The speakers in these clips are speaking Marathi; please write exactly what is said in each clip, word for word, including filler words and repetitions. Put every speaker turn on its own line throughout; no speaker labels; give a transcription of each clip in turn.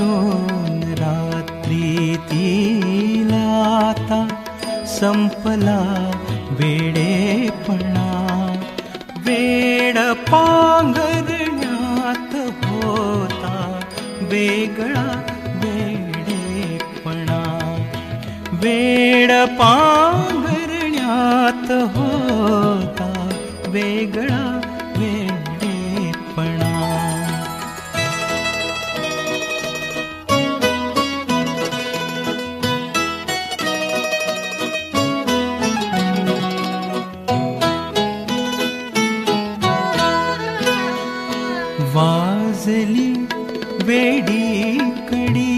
दोन रात्रीतील आता संपला वेडेपणा. वेड पांघरण्यात होता वेगळा वेडेपणा. वेड पांघरण्यात होता वेगळा वेडेपणा. वाजली वेडी कडी,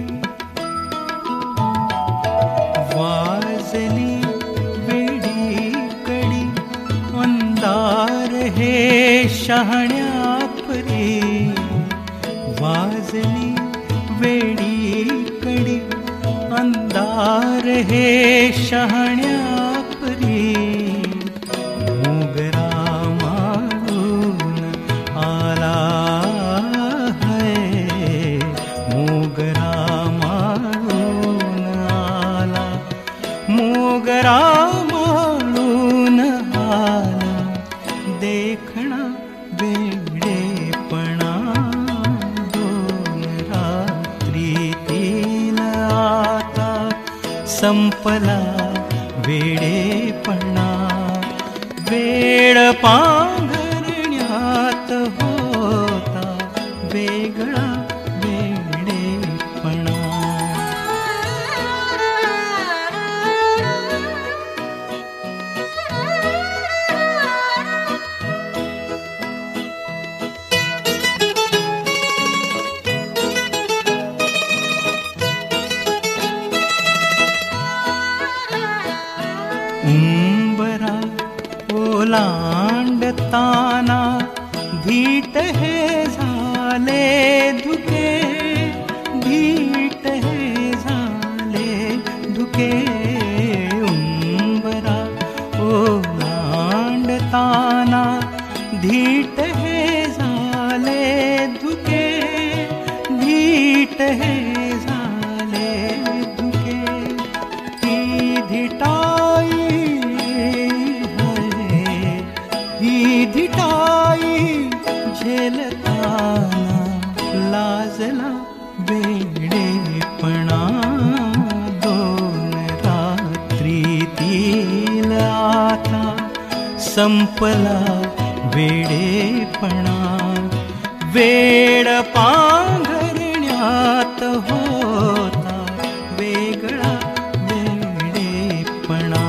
वाजली वेडी कडी, अंधार हे शहाण्या परी. वाजली वेडी कडी, अंधार हे शहाण्या परी. मोगरा माळून आला है, मोगरा माळून आला, मोगरा माळून आला. देखणा वेडेपणा दोन रात्रीतील आता संपला वेडेपणा. वेड पांघरण्यात होता वेगळा वेडेपणा. उंबरा ओलांडताना धीट हे झाले धुके, धीट हे झाले धुके. उंबरा ओलांडताना धीट हे झाले धुके, धीट हे झाले धुके. ही धिटाई ही धिटाई झेलताना लाजला वेडेपणा. दोन रात्रीतील आता संपला वेडेपणा. वेड पांघरण्यात होता वेगळा वेडेपणा.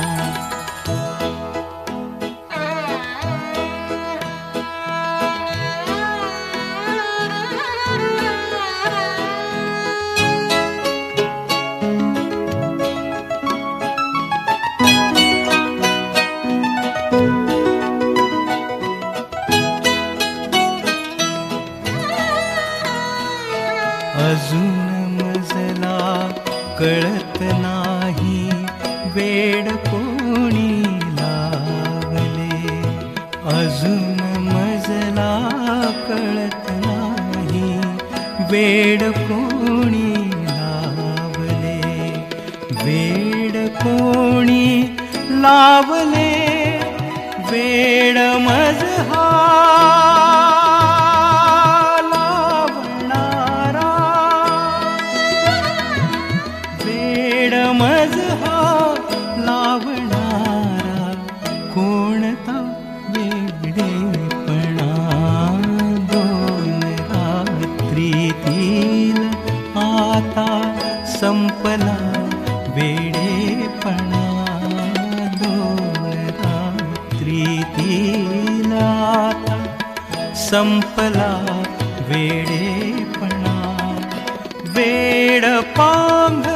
अजून मजला कळत नाही वेड कोणी लावले. अजून मजला कळत नाही वेड कोणी लावले. वेड कोणी लावले वेड मजहा मजहा लावणारा कोणता वेडेपणा. दोन रात्रीतील आता संपला वेडेपणा. दोन रात्रीतील आता संपला वेडेपणा. वेड पांघ